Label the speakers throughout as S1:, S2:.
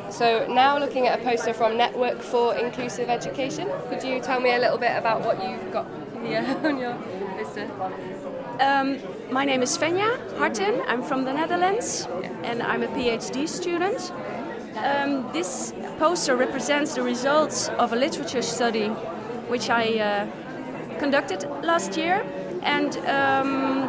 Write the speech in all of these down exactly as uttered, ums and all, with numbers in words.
S1: So now looking at a poster from Network for Inclusive Education, could you tell me a little bit about what you've got here on your poster?
S2: Um, my name is Fenja Harten. I'm from the Netherlands and I'm a PhD student. Um, this poster represents the results of a literature study which I uh, conducted last year, and um,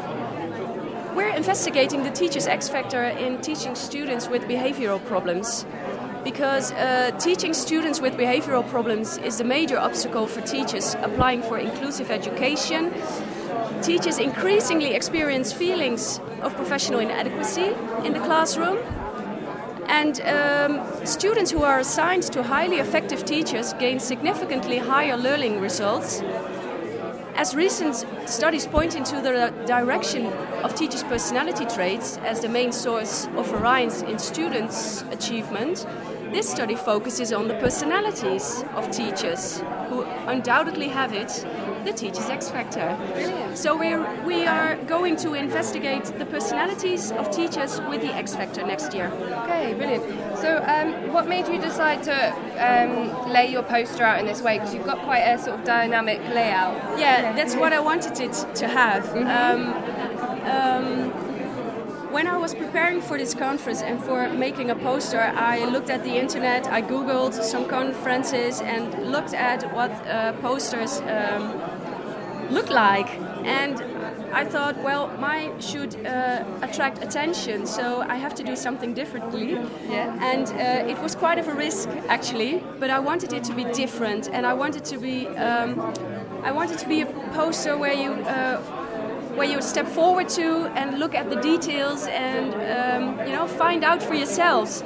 S2: we're investigating the teacher's X factor in teaching students with behavioral problems, because uh, teaching students with behavioral problems is the major obstacle for teachers applying for inclusive education. Teachers increasingly experience feelings of professional inadequacy in the classroom, and um, students who are assigned to highly effective teachers gain significantly higher learning results. As recent studies point into the direction of teachers' personality traits as the main source of variance in students' achievement, this study focuses on the personalities of teachers, who undoubtedly have it, the teacher's X factor.
S1: Brilliant.
S2: So we're, we are going to investigate the personalities of teachers with the X factor next year.
S1: Okay, brilliant. So um, what made you decide to um, lay your poster out in this way? Because you've got quite a sort of dynamic layout.
S2: Yeah, that's what I wanted it to have.
S1: Mm-hmm.
S2: Um, um, When I was preparing for this conference and for making a poster, I looked at the internet, I googled some conferences and looked at what uh, posters um, look like. And I thought, well, mine should uh, attract attention, so I have to do something differently.
S1: Yeah.
S2: And uh, it was quite of a risk, actually, but I wanted it to be different, and I wanted to be, um, I wanted to be a poster where you. Uh, where you step forward to and look at the details and um, you know, find out for yourselves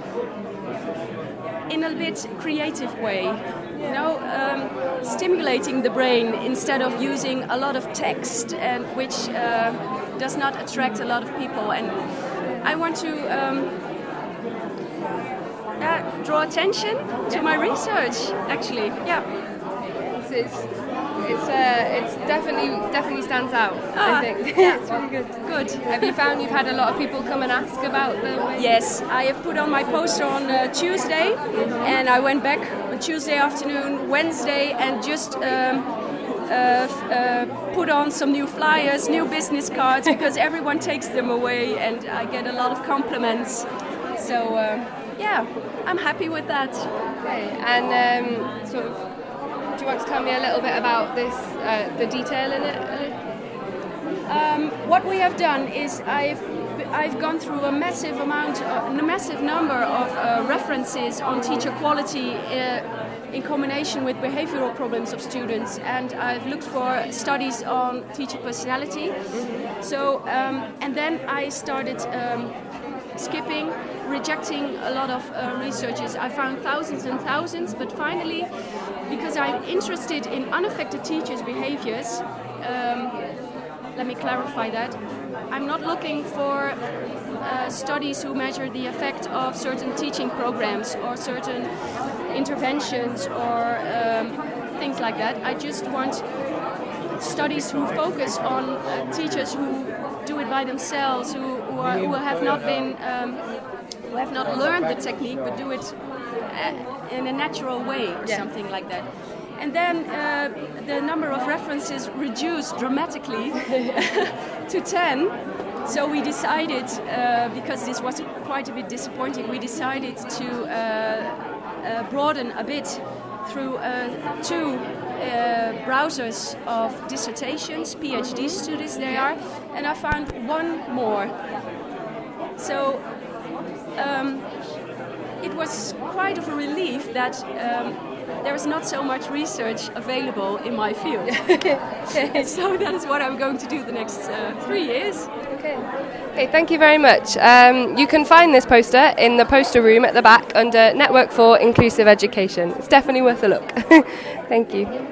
S2: in a bit creative way, you know, um, stimulating the brain instead of using a lot of text, and which uh, does not attract a lot of people. And I want to um, uh, draw attention to my research, actually. Yeah.
S1: It's, it's, uh, it's definitely definitely stands out,
S2: Ah,
S1: I think.
S2: yeah.
S1: It's really good.
S2: Good.
S1: Have you found you've had a lot of people come and ask about the way?
S2: Yes, I have put on my poster on uh, Tuesday, and I went back on Tuesday afternoon, Wednesday, and just um, uh, f- uh, put on some new flyers, new business cards, because everyone takes them away, and I get a lot of compliments. So, uh, yeah, I'm happy with that.
S1: Okay, and um, sort of, do you want to tell me a little bit about this, uh, the detail in it?
S2: Um, what we have done is I've I've gone through a massive amount, a massive number of uh, references on teacher quality uh, in combination with behavioral problems of students, and I've looked for studies on teacher personality. Mm-hmm. So um, and then I started um, skipping, rejecting a lot of uh, researches. I found thousands and thousands, but finally, because I'm interested in unaffected teachers' behaviors. Um, Let me clarify that. I'm not looking for uh, studies who measure the effect of certain teaching programs or certain interventions or um, things like that. I just want studies who focus on uh, teachers who do it by themselves, who, who, are, who have not been, um, who have not learned the technique, but do it uh, in a natural way or
S1: yeah.
S2: something like that. And then uh, the number of references reduced dramatically to ten. So we decided, uh, because this was quite a bit disappointing, we decided to uh, uh, broaden a bit through uh, two uh, browsers of dissertations, PhD students they are, and I found one more. So um, it was quite of a relief that um, there is not so much research available in my field. So that is what I'm going to do the next uh, three years.
S1: Okay. Okay, thank you very much. Um, you can find this poster in the poster room at the back under Network for Inclusive Education. It's definitely worth a look. Thank you.